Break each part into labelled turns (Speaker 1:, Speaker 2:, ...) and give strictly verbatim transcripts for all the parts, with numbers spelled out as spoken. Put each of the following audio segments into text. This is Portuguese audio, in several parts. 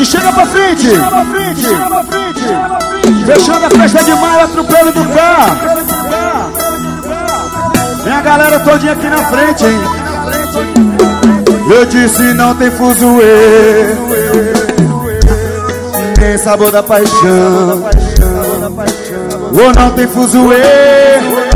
Speaker 1: frente, chega pra frente. Chega pra frente, chega pra frente. Fechando a festa de maio, atropelo do carro. Vem a galera todinha aqui na frente, hein? Eu disse não tem fuzuê, nem sabor da paixão. Ou não tem fuzuê.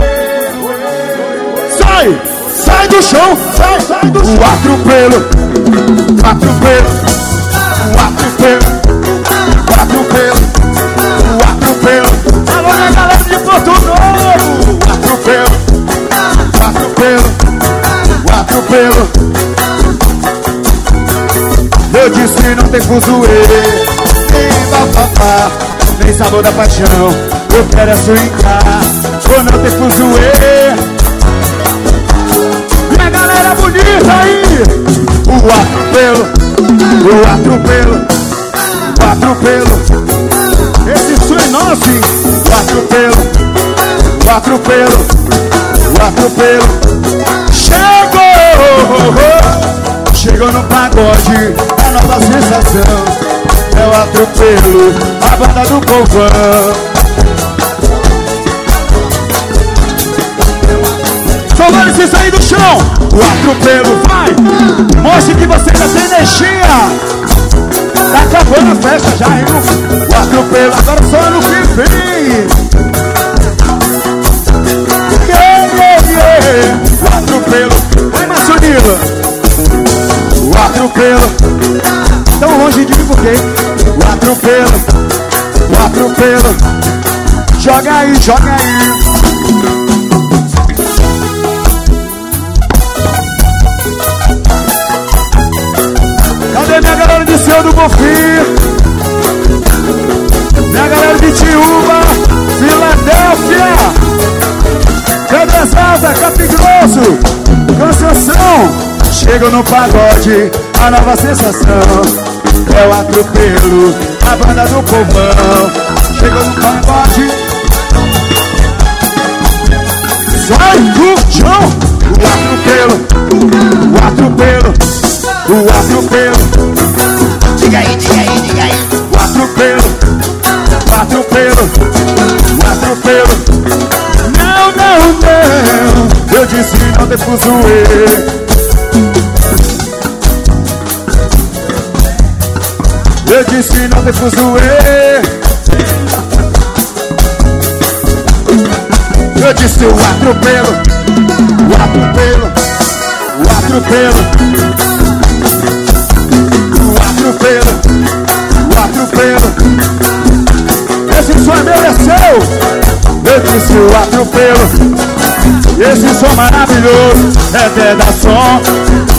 Speaker 1: Sai, sai do chão, sai, sai do chão. O atropelo, o atropelo, o atropelo, o atropelo, o atropelo. Alô, minha galera de Porto Novo. O atropelo, o atropelo, o atropelo. Eu disse não tem fuzuê, nem bafafá, nem sabor da paixão. Eu quero é swingar, ou não tem fuzuê. Minha galera bonita aí. O atropelo, o atropelo, o atropelo. Esse som é nosso, hein? O atropelo, o atropelo, o atropelo. Chegou! Chegou no pagode, a nova sensação. É o atropelo, a banda do povão. Só vale se sair do chão. O atropelo, vai. Mostre que você ainda tem energia. Tá acabando a festa já, hein? O atropelo, agora só no que vem. Yeah, yeah, yeah. O atropelo, vai Maçonila. O atropelo, tão longe de mim por quê? O atropelo, o atropelo. Joga aí, joga aí. Cadê minha galera de Senhor do Bonfim? Minha galera de Tiúba, Filadélfia, Pedras Altas, Capim Grosso, Conceição. Chego no pagode, a nova sensação. É o atropelo, a banda do povão. Chego no pagode. Sai do chão. O atropelo, o atropelo, o atropelo. Diga aí, diga aí, diga aí. O atropelo, o atropelo, o atropelo. Não, não, não. Eu disse não tem fuzuê. Eu disse não tem fuzuê. Eu disse o atropelo, o atropelo, o atropelo, o atropelo, o atropelo. Esse som é meu, é seu. Eu disse o atropelo. Esse som maravilhoso é Dedason.